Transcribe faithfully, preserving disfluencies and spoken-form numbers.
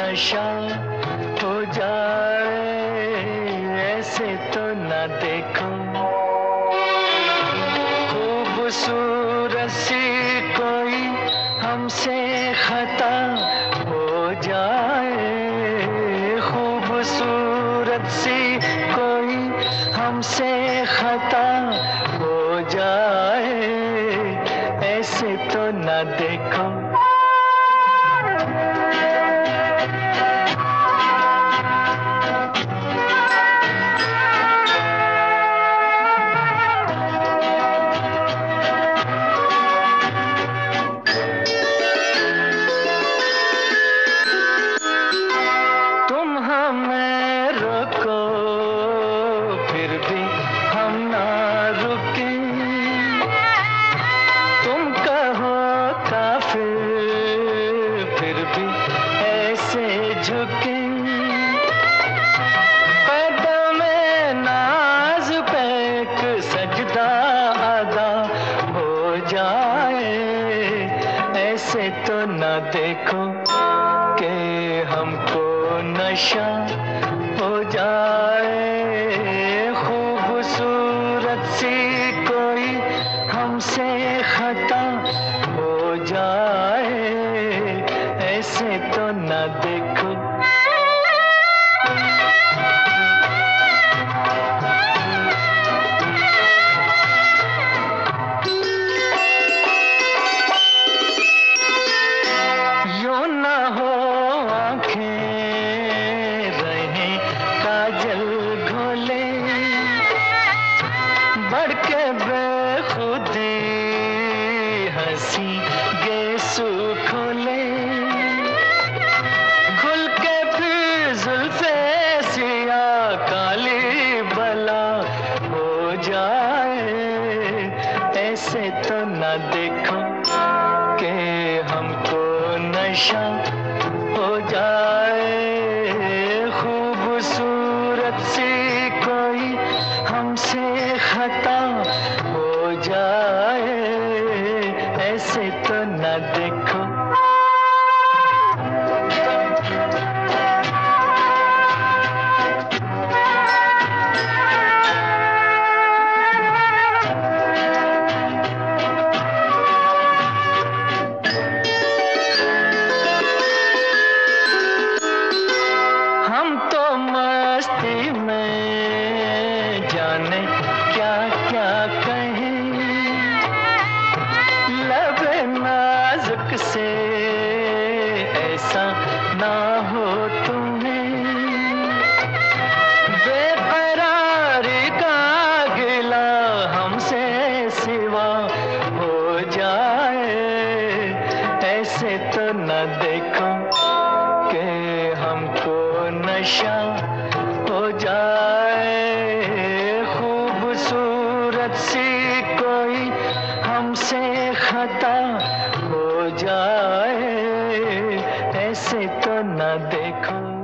नशा हो जाए, ऐसे तो न देखो। खूबसूरत सी कोई हमसे खता हो जाए, खूबसूरत सी कोई हमसे खता हो जाए, ऐसे तो न देखो। तुम हमें रोको फिर भी हम ना रुके, तुम कहो काफिर फिर भी ऐसे झुके। कदम-ए नाज़ पे एक सजदा अदा हो जाए, ऐसे तो न देखो कि हमको नशा हो जाए। खूबसूरत सी कोई हमसे खता हो जाए, ऐसे तो न देखो। यूं न हो आँखें रहें काजल घोले, बढ़ के बेखुदी हंसी गेसू खोले। खुल के फिर जुल्फे सिया काली बला हो जाए, ऐसे तो न देखो कि हमको नशा हो जाए। खूबसूरत सी कोई हमसे खता हो जाए, ऐसे तो न देखो। हम तो मस्ती में जाने क्या क्या कहें, लबे नाजुक से ऐसा ना हो तुम्हें। बेकरारी का गिला हमसे सिवा हो जाए, ऐसे तो न देखो कि हमको नशा हो जाए। खूबसूरत सी कोई हमसे खता हो जाए, ऐसे तो न देखो।